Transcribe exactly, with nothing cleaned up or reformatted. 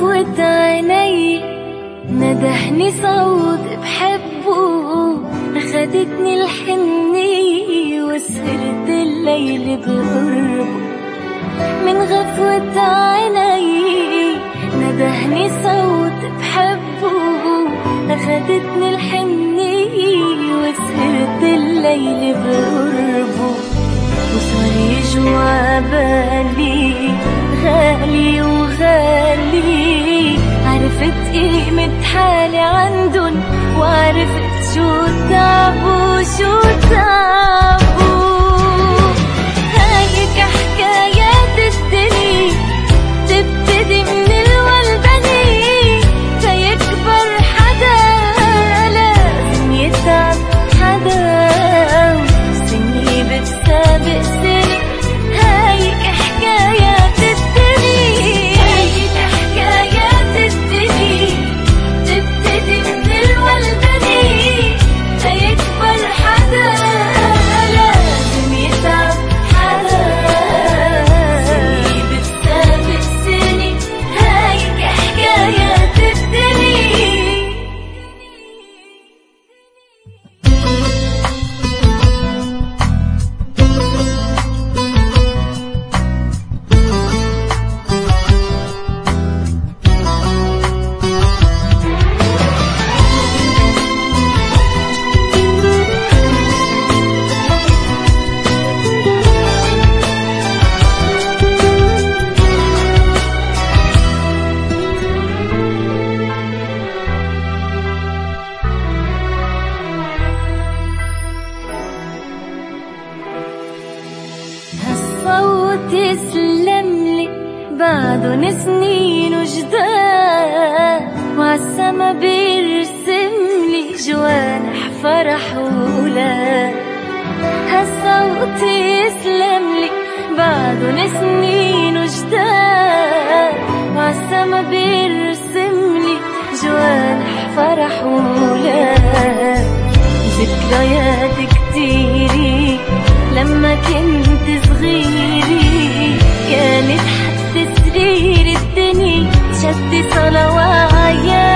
غفوة عيني ندهني صوت بحبه، أخدتني الحنية وسهرت الليل بقربه. من غفوة عيني ندهني صوت بحبه، أخدتني الحنية وسهرت الليل بقربه. وصار يجوا عبالي غالي وغالي، عرفت قيمة حالي عندن وعرفت شو تعبوا شو تعبوا. هايك حكايات الدنيا تبتدي من الولداني، فيكبر حدا لازم يتعب حدا، سني بتسابق سني. هايك حكايات الدنيا، هايك حكايات الدنيا تبتدي من الولداني، فيكبر حدا لازم يتعب حدا، سني بتسابق سني. هايك حكايات الدنيا. هالصوت يسلملي بعدن سنين وجدان، وعالسما بيرسملي جوانح فرح وولاد. هالصوت يسلملي بعدن سنين وجدان، وعالسما بيرسملي جوانح فرح وولاد. ذكريات كتيري لما كنت صغيري، كانت حتى سرير الدنيا شد صلوات.